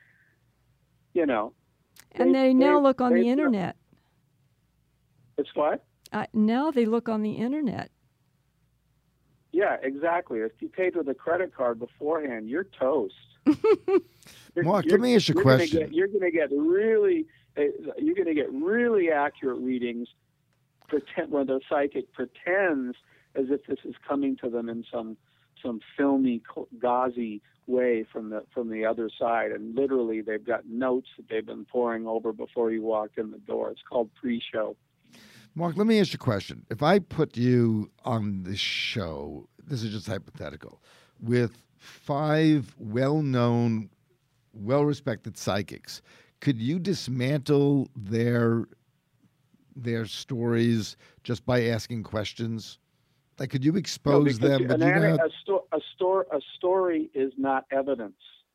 You know. And they, now they- look on they- the internet. It's what? Uh, now they look on the internet. Yeah, exactly. If you paid with a credit card beforehand, you're toast. You're- Mark, you're- let me ask you a you're gonna question. get- you're going to get really, uh, you're going to get really accurate readings. Pretend when the psychic pretends as if this is coming to them in some some filmy, gauzy way from the from the other side, and literally they've got notes that they've been poring over before you walked in the door. It's called pre-show. Mark, let me ask you a question. If I put you on the show, this is just hypothetical, with five well-known, well-respected psychics, could you dismantle their their stories just by asking questions? Like, could you expose No, them? because But an you know, ana- a, sto- a, store, a story is not evidence,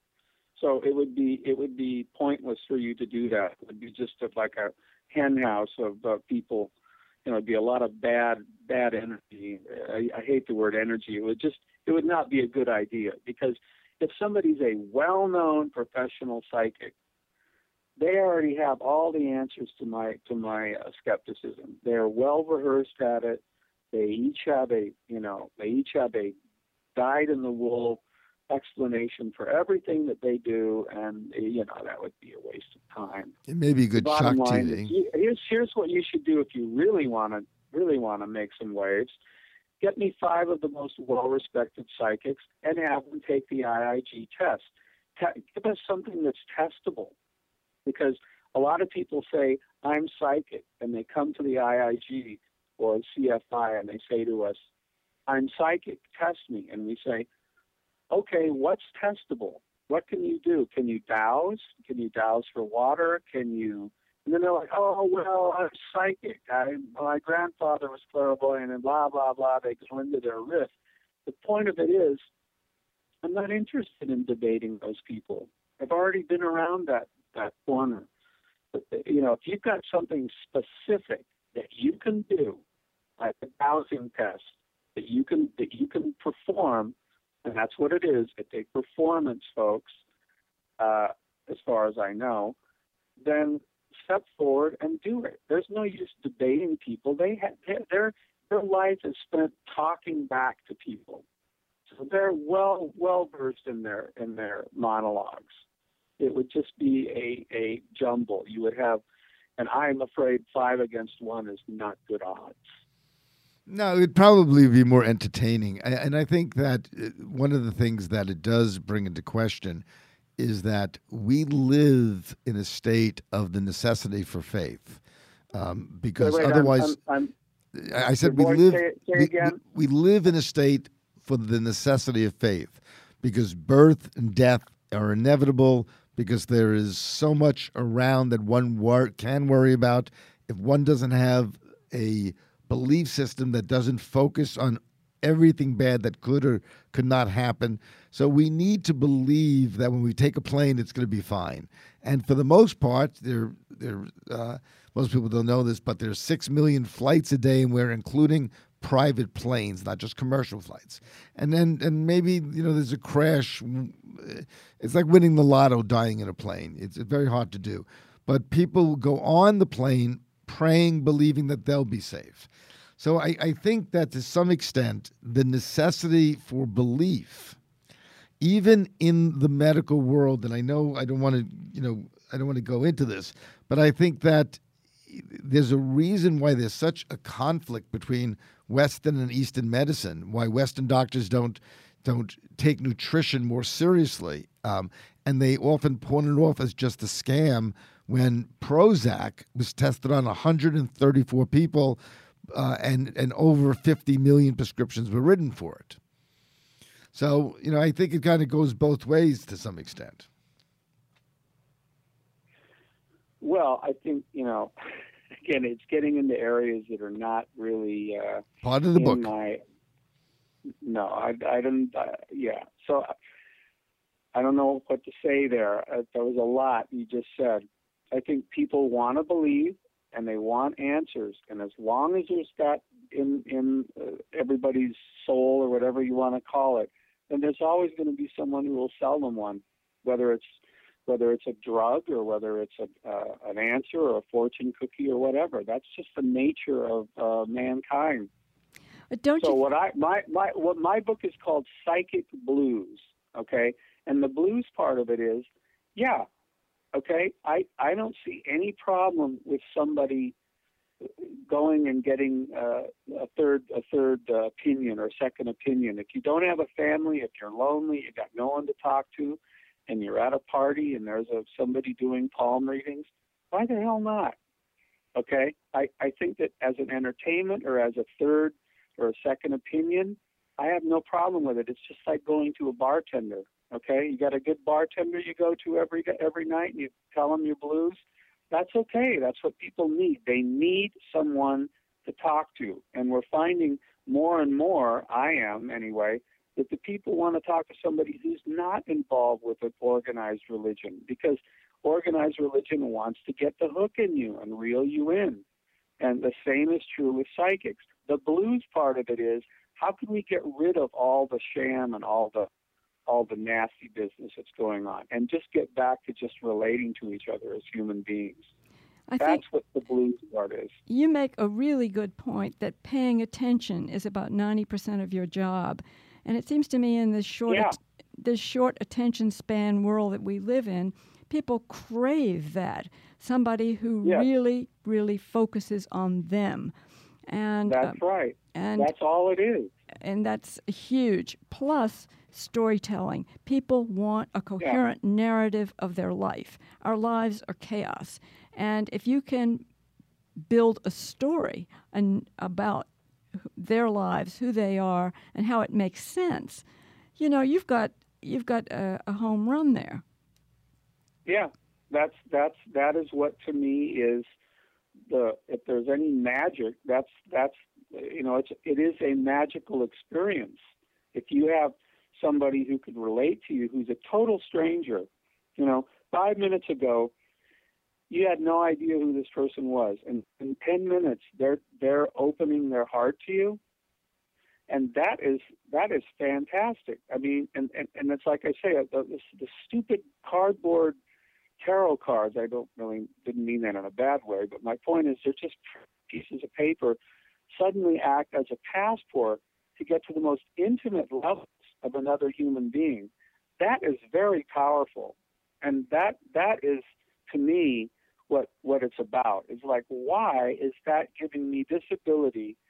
so it would be it would be pointless for you to do that. It would be just a, like a hen house of uh, people. You know, it'd be a lot of bad bad energy. I, I hate the word energy. It would just it would not be a good idea, because if somebody's a well-known professional psychic, they already have all the answers to my to my uh, skepticism. They're well rehearsed at it. They each have a you know they each have a dyed-in-the-wool explanation for everything that they do, and you know that would be a waste of time. it may be The good bottom shock line T V. is, you- here's here's what you should do if you really want to really want to make some waves. Get me five of the most well-respected psychics and have them take the I I G test. Te- give us something that's testable, because a lot of people say, I'm psychic, and they come to the I I G or C F I and they say to us, I'm psychic, test me. And we say, okay, what's testable? What can you do? Can you douse? Can you douse for water? Can you... And then they're like, oh, well, I'm psychic. I, my grandfather was clairvoyant and blah, blah, blah. They go into their riff. The point of it is, I'm not interested in debating those people. I've already been around that, that corner. But, you know, if you've got something specific that you can do, like a dowsing test, that you can that you can perform, and that's what it is. It's a performance, folks, uh, as far as I know, then step forward and do it. There's no use debating people. They have, their their life is spent talking back to people, so they're well well versed in their in their monologues. It would just be a a jumble. You would have, and I'm afraid five against one is not good odds. No, it'd probably be more entertaining. A- And I think that uh, one of the things that it does bring into question is that we live in a state of the necessity for faith. Um, Wait, because wait, I'm, I'm, otherwise, I'm I I your said we voice, live say, say we, we, again. we live in a state for the necessity of faith because birth and death are inevitable because there is so much around that one wor- can worry about. If one doesn't have a belief system that doesn't focus on everything bad that could or could not happen. So we need to believe that when we take a plane, it's going to be fine. And for the most part, there, there, uh, most people don't know this, but there's six million flights a day, and we're including private planes, not just commercial flights. And then, and maybe you know, there's a crash. It's like winning the lotto, dying in a plane. It's very hard to do, but people go on the plane praying, believing that they'll be safe. So I, I think that to some extent, the necessity for belief, even in the medical world, and I know I don't want to, you know, I don't want to go into this, but I think that there's a reason why there's such a conflict between Western and Eastern medicine, why Western doctors don't don't take nutrition more seriously. Um, and they often pawn it off as just a scam when Prozac was tested on one hundred thirty-four people uh, and, and over fifty million prescriptions were written for it. So, you know, I think it kind of goes both ways to some extent. Well, I think, you know, again, it's getting into areas that are not really uh, part of the in book. my, no, I, I don't, uh, yeah. So I don't know what to say there. Uh, there was a lot you just said. I think people want to believe and they want answers. And as long as there's that in, in uh, everybody's soul or whatever you want to call it, then there's always going to be someone who will sell them one, whether it's whether it's a drug or whether it's a, uh, an answer or a fortune cookie or whatever. That's just the nature of uh, mankind. But don't so you what I my my what my book is called Psychic Blues, okay? And the blues part of it is, yeah, okay, I I don't see any problem with somebody going and getting uh, a third a third uh, opinion or second opinion. If you don't have a family, if you're lonely, you got no one to talk to, and you're at a party and there's a, somebody doing palm readings, why the hell not? Okay, I, I think that as an entertainment or as a third or a second opinion, I have no problem with it. It's just like going to a bartender. Okay, you got a good bartender you go to every every night and you tell them your blues. That's okay. That's what people need. They need someone to talk to. And we're finding more and more, I am anyway, that the people want to talk to somebody who's not involved with an organized religion, because organized religion wants to get the hook in you and reel you in. And the same is true with psychics. The blues part of it is, how can we get rid of all the sham and all the all the nasty business that's going on and just get back to just relating to each other as human beings? I That's think what the blues part is. you make a really good point that paying attention is about ninety percent of your job. And it seems to me in this short, Yeah. at- this short attention span world that we live in, people crave that. Somebody who Yes. really, really focuses on them. And That's uh, right. and That's all it is. and that's huge. Plus storytelling. People want a coherent yeah. narrative of their life. Our lives are chaos. And if you can build a story and about their lives, who they are, and how it makes sense, you know, you've got you've got a, a home run there. Yeah, that's that's that is what to me is the if there's any magic, that's that's you know it's it is a magical experience. If you have somebody who could relate to you, who's a total stranger, you know, five minutes ago, you had no idea who this person was, and in ten minutes, they're they're opening their heart to you, and that is that is fantastic. I mean, and and, and it's like I say, the, the, the stupid cardboard tarot cards. I don't really didn't mean that in a bad way, but my point is, they're just pieces of paper suddenly act as a passport to get to the most intimate levels of another human being. That is very powerful, and that that is to me what what it's about. It's like, why is that giving me this ability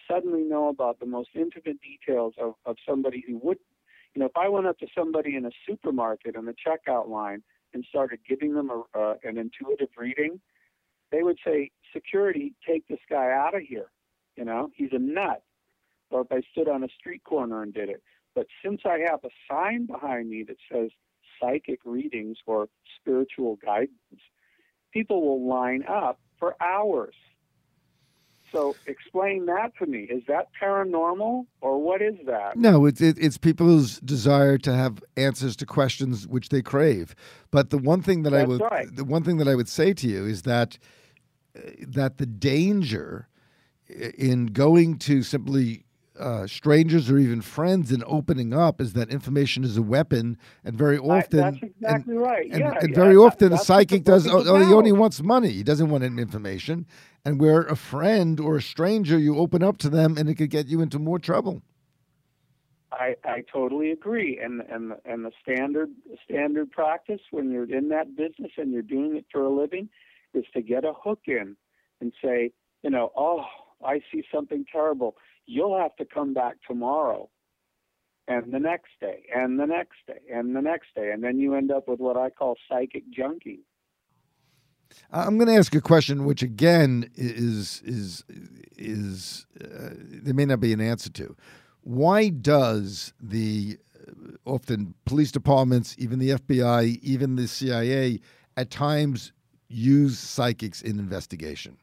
suddenly know about the most intimate details of, of somebody who would, you know, if I went up to somebody in a supermarket in the checkout line and started giving them a, uh, an intuitive reading, they would say, security, take this guy out of here. You know, he's a nut. Or if I stood on a street corner and did it. But since I have a sign behind me that says psychic readings or spiritual guidance, people will line up for hours. So explain that to me. Is that paranormal or what is that? No, it's it, it's people's desire to have answers to questions which they crave. But the one thing that That's I would right. the one thing that I would say to you is that uh, that the danger in going to simply uh, strangers or even friends and opening up is that information is a weapon, and very often I, that's exactly and, right. and, yeah, and yeah, very that- often the that's what psychic the does. book is Oh, he only about. wants money. He doesn't want any information. And where a friend or a stranger, you open up to them, and it could get you into more trouble. I, I totally agree, and and and the standard standard practice when you're in that business and you're doing it for a living is to get a hook in and say, you know, oh, I see something terrible. You'll have to come back tomorrow, and the next day, and the next day, and the next day, and then you end up with what I call psychic junkie. I'm going to ask a question, which again is is is uh, there may not be an answer to. Why does the uh, often police departments, even the F B I, even the C I A, at times use psychics in investigation?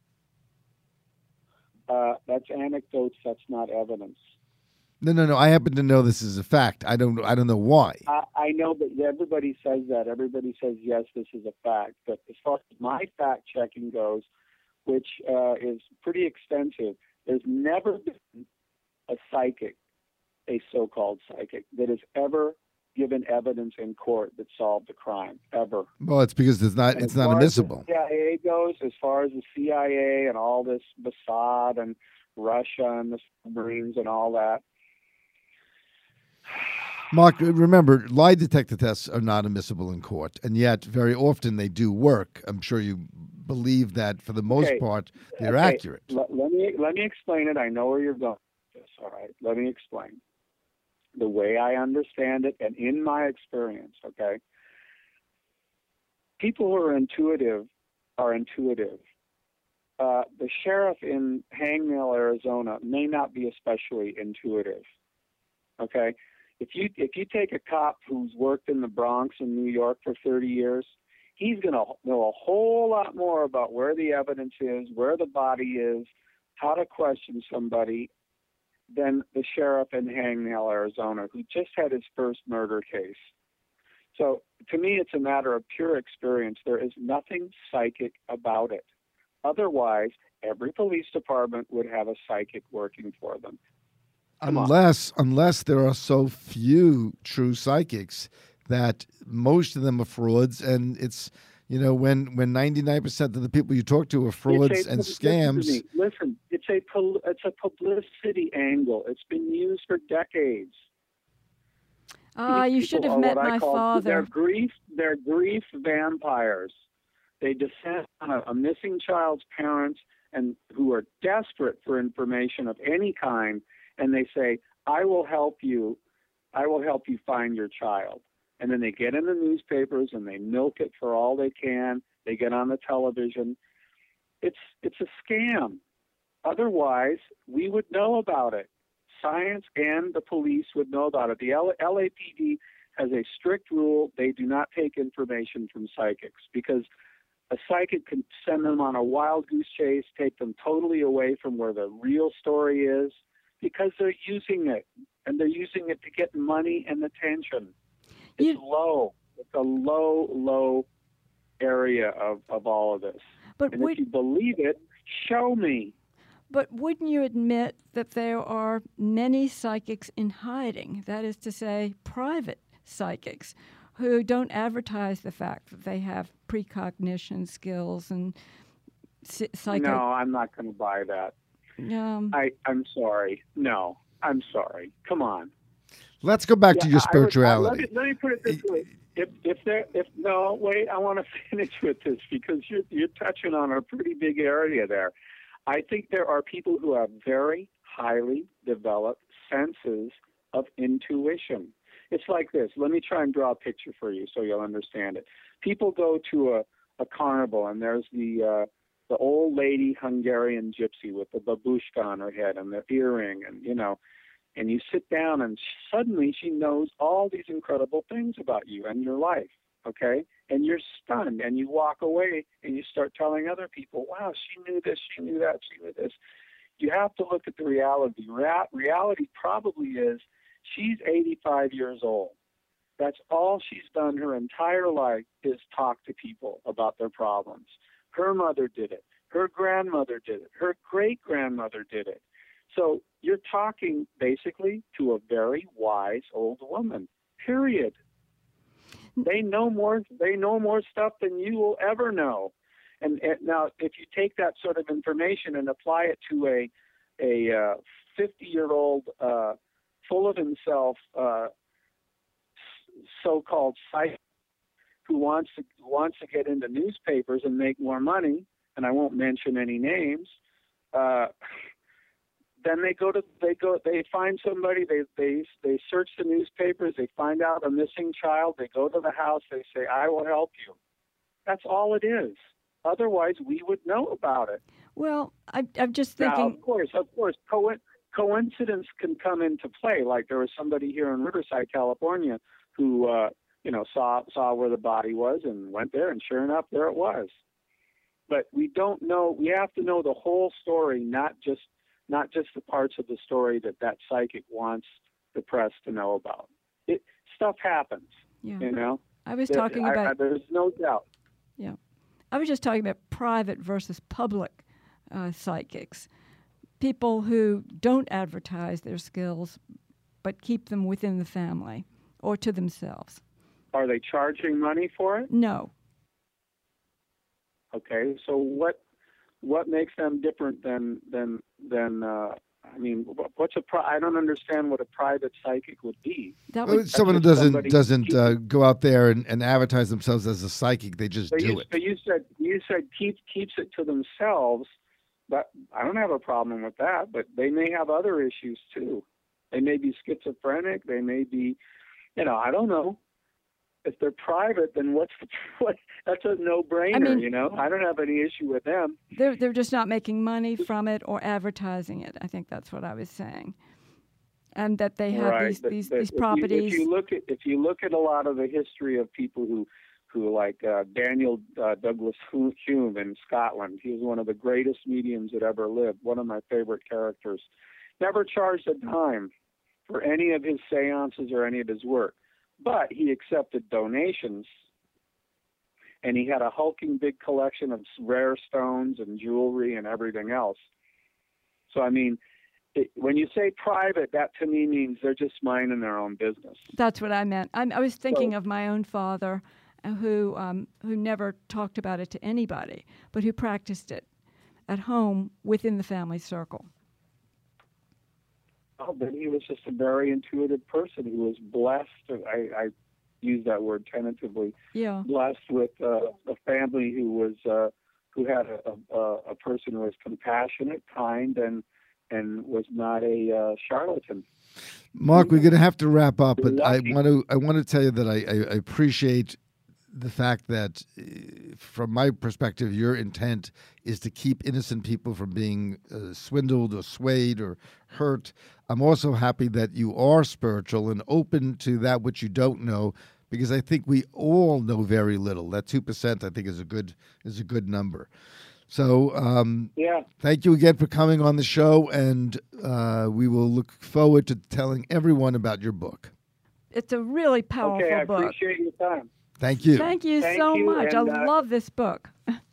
Uh, that's anecdotes. That's not evidence. No, no, no. I happen to know this is a fact. I don't. I don't know why. I, I know that everybody says that. Everybody says, yes, this is a fact. But as far as my fact checking goes, which uh, is pretty extensive, there's never been a psychic, a so-called psychic, that has ever given evidence in court that solved a crime, ever. Well, it's because it's not. And It's as not far as admissible. the C I A goes, as far as the C I A and all this Mossad and Russia and the submarines and all that, Mark, remember, lie detector tests are not admissible in court, and yet very often they do work. I'm sure you believe that for the most Okay. part they're Okay, accurate. Let, let me let me explain it. I know where you're going with this. All right. Let me explain. The way I understand it and in my experience, okay? People who are intuitive are intuitive. Uh, the sheriff in Hangmill, Arizona may not be especially intuitive. Okay? If you if you take a cop who's worked in the Bronx in New York for thirty years, he's going to know a whole lot more about where the evidence is, where the body is, how to question somebody than the sheriff in Hangnail, Arizona, who just had his first murder case. So to me, it's a matter of pure experience. There is nothing psychic about it. Otherwise, every police department would have a psychic working for them. Come on. Unless unless there are so few true psychics that most of them are frauds, and it's you know when when ninety-nine percent of the people you talk to are frauds It's a- and listen to scams. me. Listen, it's a pol- it's a publicity angle. It's been used for decades. Ah, These you people should have are met what I my call- They're father. grief. They're grief vampires. They descend on a, a missing child's parents and who are desperate for information of any kind, and they say, "I will help you. I will help you find your child." And then they get in the newspapers and they milk it for all they can. They get on the television. It's it's a scam. Otherwise, we would know about it. Science and the police would know about it. The L- LAPD has a strict rule. They do not take information from psychics because a psychic can send them on a wild goose chase, take them totally away from where the real story is, because they're using it, and they're using it to get money and attention. It's You- low. It's a low, low area of, of all of this. But And would, if you believe it, show me. but wouldn't you admit that there are many psychics in hiding? That is to say, private psychics who don't advertise the fact that they have precognition skills and psy- psychic. No, I'm not going to buy that. Um, I, I'm sorry. No, I'm sorry. Come on. Let's go back to Yeah, your I would- I- spirituality. let, me, let me put it this way. If if there if no wait, I want to finish with this because you're you're touching on a pretty big area there. I think there are people who have very highly developed senses of intuition. It's like this. Let me try and draw a picture for you so you'll understand it. People go to a, a carnival, and there's the uh, the old lady Hungarian gypsy with the babushka on her head and the earring, and you know, and you sit down, and suddenly she knows all these incredible things about you and your life. Okay, and you're stunned, and you walk away, and you start telling other people, "Wow, she knew this, she knew that, she knew this." You have to look at the reality. Rea- reality probably is she's eighty-five years old. That's all she's done her entire life is talk to people about their problems. Her mother did it. Her grandmother did it. Her great-grandmother did it. So you're talking basically to a very wise old woman, period. They know more, they know more stuff than you will ever know. And, and now if you take that sort of information and apply it to a a uh, fifty-year-old uh, full of himself uh, so-called psychic who wants to wants to get into newspapers and make more money, and I won't mention any names, uh, then they go to they go they find somebody, they they they search the newspapers, they find out a missing child, they go to the house, they say, "I will help you." That's all it is. Otherwise, we would know about it. Well, I, I'm just thinking. Now, of course, of course, co- coincidence can come into play. Like there was somebody here in Riverside, California, who uh, you know saw saw where the body was and went there, and sure enough, there it was. But we don't know. We have to know the whole story, not just not just the parts of the story that that psychic wants the press to know about. It stuff happens. Yeah. You know. I was there, talking I, about. I, there's no doubt. Yeah. I was just talking about private versus public uh, psychics. People who don't advertise their skills but keep them within the family or to themselves. Are they charging money for it? No. Okay, so what what makes them different than than than uh, I mean, what's a pri- I don't understand what a private psychic would be. That Well, would, someone who just doesn't somebody doesn't keep- uh, go out there and, and advertise themselves as a psychic. They just But do you, it. but you said you said keep keeps it to themselves. But I don't have a problem with that. But they may have other issues too. They may be schizophrenic. They may be, you know, I don't know. If they're private, then what's the what? That's a no-brainer. I mean, you know, I don't have any issue with them. they're they're just not making money from it or advertising it. I think that's what I was saying, and that they have right. these but, these, but these if you- properties. If you, look at if you look at a lot of the history of people who who like uh, Daniel uh, Douglas Hume in Scotland, he was one of the greatest mediums that ever lived. One of my favorite characters. Never charged a dime for any of his seances or any of his work. But he accepted donations, and he had a hulking big collection of rare stones and jewelry and everything else. So, I mean, it, when you say private, that to me means they're just minding their own business. That's what I meant. I, I was thinking So- of my own father, uh, who um, who never talked about it to anybody, but who practiced it at home within the family circle. Oh, but he was just a very intuitive person who was blessed. I, I use that word tentatively. Yeah. Blessed with uh, a family who was uh, who had a, a, a person who was compassionate, kind, and and was not a uh, charlatan. Mark, we're going to have to wrap up, but I Lucky. want to I want to tell you that I, I, I appreciate the fact that, uh, from my perspective, your intent is to keep innocent people from being uh, swindled or swayed or hurt. I'm also happy that you are spiritual and open to that which you don't know, because I think we all know very little. That two percent, I think, is a good is a good number. So um, Yeah. thank you again for coming on the show, and uh, we will look forward to telling everyone about your book. It's a really powerful Okay, I book. appreciate your time. Thank you. Thank you Thank so you, much. and, I uh, love this book.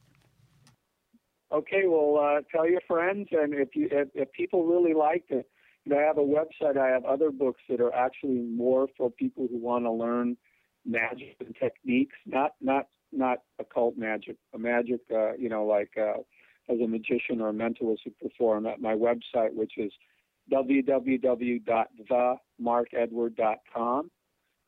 Okay, well, uh, tell your friends, and if you if, if people really liked it, you know, I have a website. I have other books that are actually more for people who want to learn magic and techniques, not not not occult magic, a magic, uh, you know, like uh, as a magician or a mentalist who perform at my website, which is w w w dot the mark edward dot com.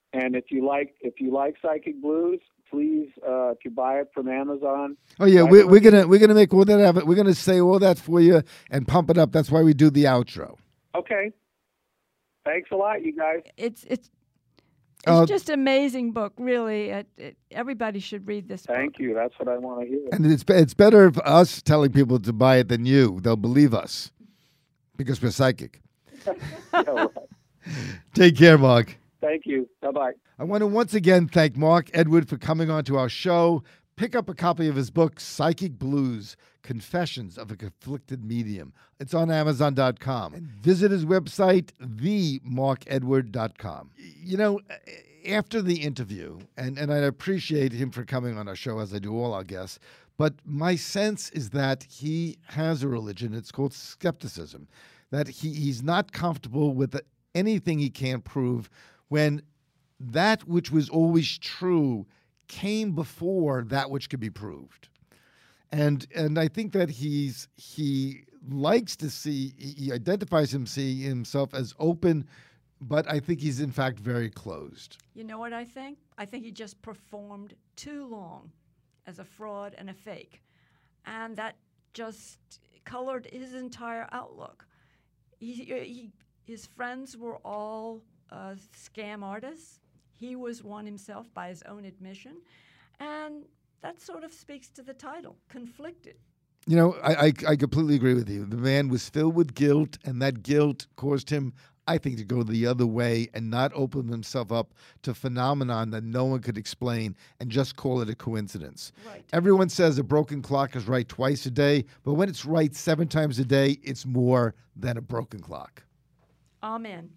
And if you like if you like Psychic Blues, please, uh, if you buy it from Amazon. Oh yeah, buy we're, it we're gonna we're gonna make all that happen. We're gonna say all that for you and pump it up. That's why we do the outro. Okay. Thanks a lot, you guys. It's it's it's Uh, just amazing book, really. It, it, everybody should read this Thank book. you. That's what I want to hear. And it's it's better for us telling people to buy it than you. They'll believe us because we're psychic. Yeah, right. Take care, Mark. Thank you. Bye-bye. I want to once again thank Mark Edward for coming on to our show. Pick up a copy of his book, Psychic Blues, Confessions of a Conflicted Medium. It's on Amazon dot com. And visit his website, the mark edward dot com. You know, after the interview, and, and I appreciate him for coming on our show, as I do all our guests, but my sense is that he has a religion. It's called skepticism, that he, he's not comfortable with anything he can't prove when that which was always true came before that which could be proved. And and I think that he's he likes to see, he identifies him see himself as open, but I think he's in fact very closed. You know what I think? I think he just performed too long as a fraud and a fake. And that just colored his entire outlook. He, he, his friends were all uh, scam artists. He was one himself by his own admission. And that sort of speaks to the title, Conflicted. You know, I, I, I completely agree with you. The man was filled with guilt, and that guilt caused him, I think, to go the other way and not open himself up to a phenomenon that no one could explain and just call it a coincidence. Right. Everyone says a broken clock is right twice a day, but when it's right seven times a day, it's more than a broken clock. Amen.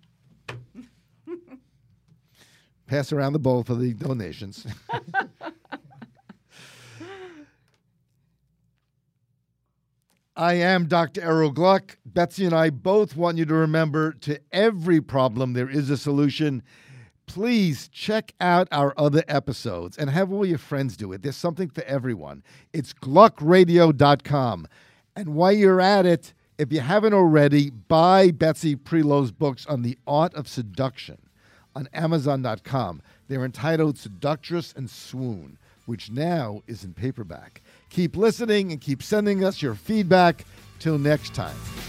Pass around the bowl for the donations. I am Doctor Errol Gluck. Betsy and I both want you to remember, to every problem there is a solution. Please check out our other episodes and have all your friends do it. There's something for everyone. It's gluck radio dot com. And while you're at it, if you haven't already, buy Betsy Prelow's books on the art of seduction on Amazon dot com. They're entitled Seductress and Swoon, which now is in paperback. Keep listening and keep sending us your feedback. Till next time.